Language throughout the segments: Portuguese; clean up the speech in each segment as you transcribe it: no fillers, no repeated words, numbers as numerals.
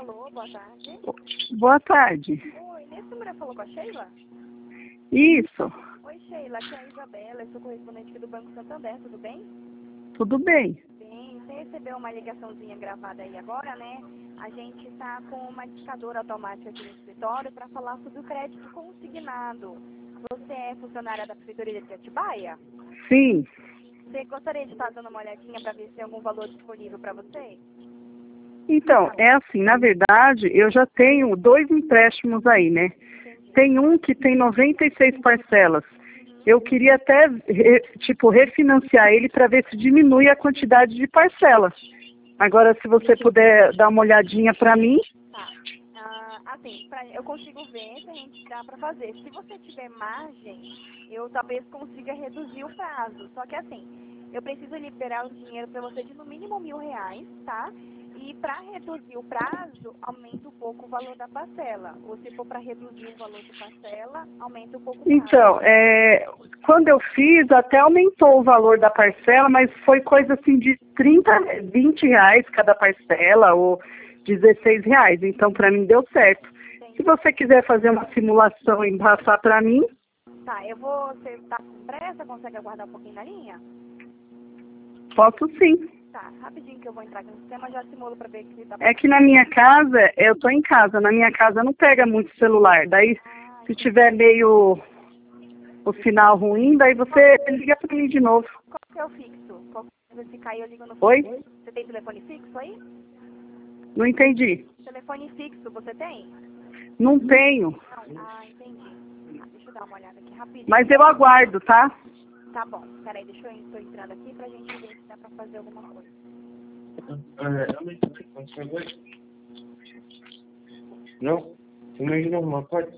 Alô, boa tarde. Boa tarde. Oi, nesse número falou com a Sheila? Isso, Oi, Sheila, aqui é a Isabela, eu sou correspondente aqui do Banco Santander, tudo bem? tudo bem. Bem, você recebeu uma ligaçãozinha gravada aí agora, né? A gente está com uma indicadora automática aqui no escritório para falar sobre o crédito consignado. Você é funcionária da Prefeitura de Atibaia? Sim. Você gostaria de estar dando uma olhadinha para ver se tem algum valor disponível para você? Então, é assim, na verdade, eu já tenho 2 empréstimos aí, né? Entendi. Tem um que tem 96 parcelas. Eu queria até, refinanciar ele para ver se diminui a quantidade de parcelas. Agora, se você puder dar uma olhadinha para mim. Tá. Assim, eu consigo ver se a gente dá para fazer. Se você tiver margem, eu talvez consiga reduzir o prazo. Só que assim, eu preciso liberar o dinheiro para você de no mínimo R$ 1.000, tá? E para reduzir o prazo, aumenta um pouco o valor da parcela. Ou se for para reduzir o valor da parcela, aumenta um pouco o prazo. Então, quando eu fiz, até aumentou o valor da parcela, mas foi coisa assim de 20 reais cada parcela, ou 16 reais. Então, para mim, deu certo. Entendi. Se você quiser fazer uma simulação e passar para mim, Tá, você tá com pressa? Consegue aguardar um pouquinho na linha? posso sim. Tá, rapidinho que eu vou entrar aqui no sistema, já simulo para ver que tá. É que na minha casa, eu tô em casa, na minha casa não pega muito celular. Daí, se tiver meio o sinal ruim, daí você liga para mim de novo. Qual que é o fixo? Se cair, eu ligo no fixo. Oi? Você tem telefone fixo aí? Não entendi. Telefone fixo você tem? Não tenho, Não. Entendi. Deixa eu dar uma olhada aqui rapidinho. mas eu aguardo, tá? Tá bom. Peraí, tô entrando aqui pra gente ver se dá pra fazer alguma coisa. Não? Imagina uma parte.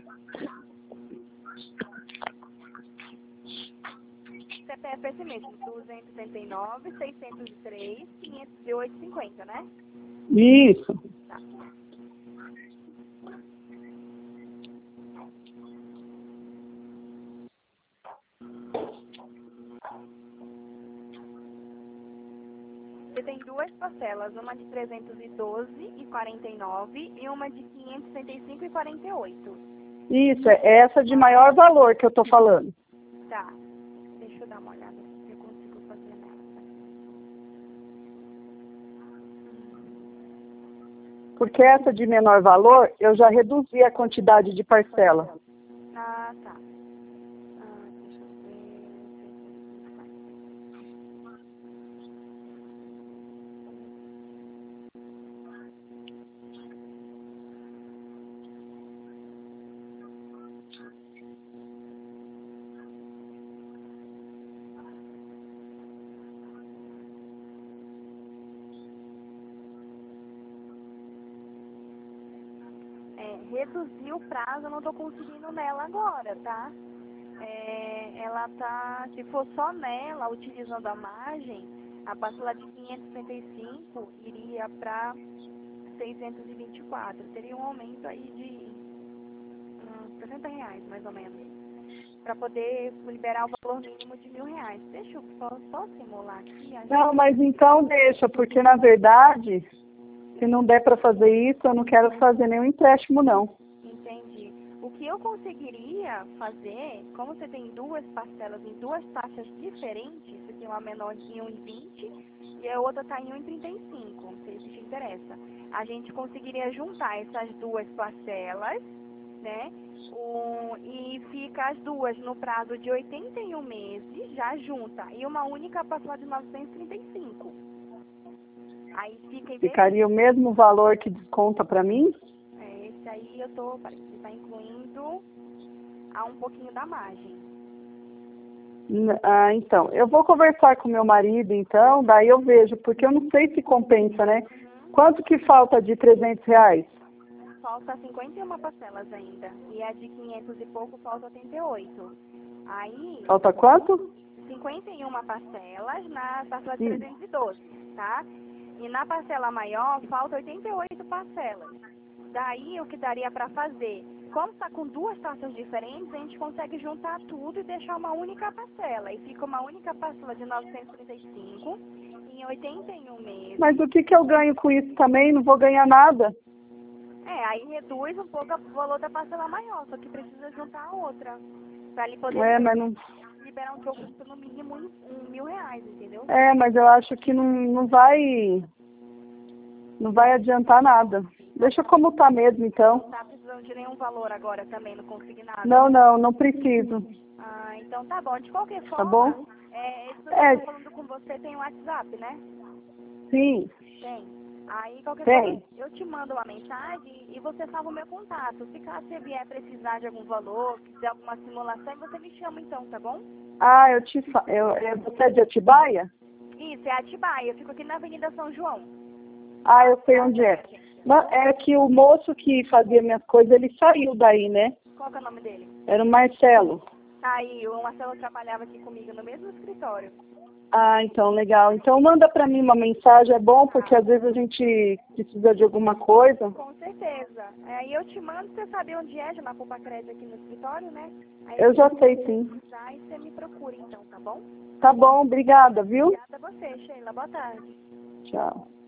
CPF é esse mesmo, 279, 603, 508,50, né? Isso. Tá. Você tem duas parcelas, uma de 312,49 e uma de 565,48. Isso, é essa de maior valor que eu tô falando. Tá. Deixa eu dar uma olhada se eu consigo fazer nessa. Porque essa de menor valor, eu já reduzi a quantidade de parcela. Ah, tá. Deixa eu ver. Reduzir o prazo, eu não tô conseguindo nela agora, tá? Ela tá, se for só nela, utilizando a margem, a parcela de 565 iria para 624. Teria um aumento aí de R$ 60, mais ou menos, para poder liberar o valor mínimo de R$ 1.000. Deixa eu só simular aqui. Não, mas então deixa, porque na verdade, se não der para fazer isso, eu não quero fazer nenhum empréstimo, não. Entendi. O que eu conseguiria fazer, como você tem duas parcelas em duas taxas diferentes, você tem uma menor em 1,20 e a outra está em 1,35, não sei se te interessa. A gente conseguiria juntar essas duas parcelas, né? E fica as duas no prazo de 81 meses, já junta, e uma única parcela de 935. Aí Ficaria o mesmo valor que desconta para mim? Esse aí parece que está incluindo um pouquinho da margem. Então, eu vou conversar com meu marido, então, daí eu vejo, porque eu não sei se compensa, né? Quanto que falta de R$ 300? Falta 51 parcelas ainda, e a de 500 e pouco falta 88. Aí... Falta quanto? 51 parcelas na parcela de 312, tá? E na parcela maior falta 88 parcelas. Daí o que daria para fazer? Como está com duas taxas diferentes, a gente consegue juntar tudo e deixar uma única parcela. E fica uma única parcela de 935 em 81 meses. Mas o que eu ganho com isso também? Não vou ganhar nada. aí reduz um pouco o valor da parcela maior, só que precisa juntar a outra. Pra ele poder Mas não... liberar um troco no mínimo R$ 1.000, entendeu? Mas eu acho que não vai adiantar nada. Deixa como tá mesmo, então. Não tá precisando de nenhum valor agora também no consignado? Não preciso. Ah, então tá bom. De qualquer forma, Tá bom? esse que eu tô falando com você tem um WhatsApp, né? Sim. Tem. Aí qualquer Tem. coisa eu te mando uma mensagem e você salva o meu contato. Se caso você vier precisar de algum valor, quiser alguma simulação, você me chama então, tá bom? Você é de Atibaia? Isso, é Atibaia. Eu fico aqui na Avenida São João. Eu sei onde é. É que o moço que fazia minhas coisas, ele saiu daí, né? Qual que é o nome dele? Era o Marcelo. Tá aí, o Marcelo trabalhava aqui comigo no mesmo escritório. Então, legal. Então, manda pra mim uma mensagem, é bom, porque às vezes a gente precisa de alguma coisa. Com certeza. E eu te mando, você sabe onde é, já marcou pra crédito aqui no escritório, né? Aí Eu já sei, sim. Aí você me procura então, tá bom? Tá bom, obrigada, viu? Obrigada a você, Sheila. Boa tarde. Tchau.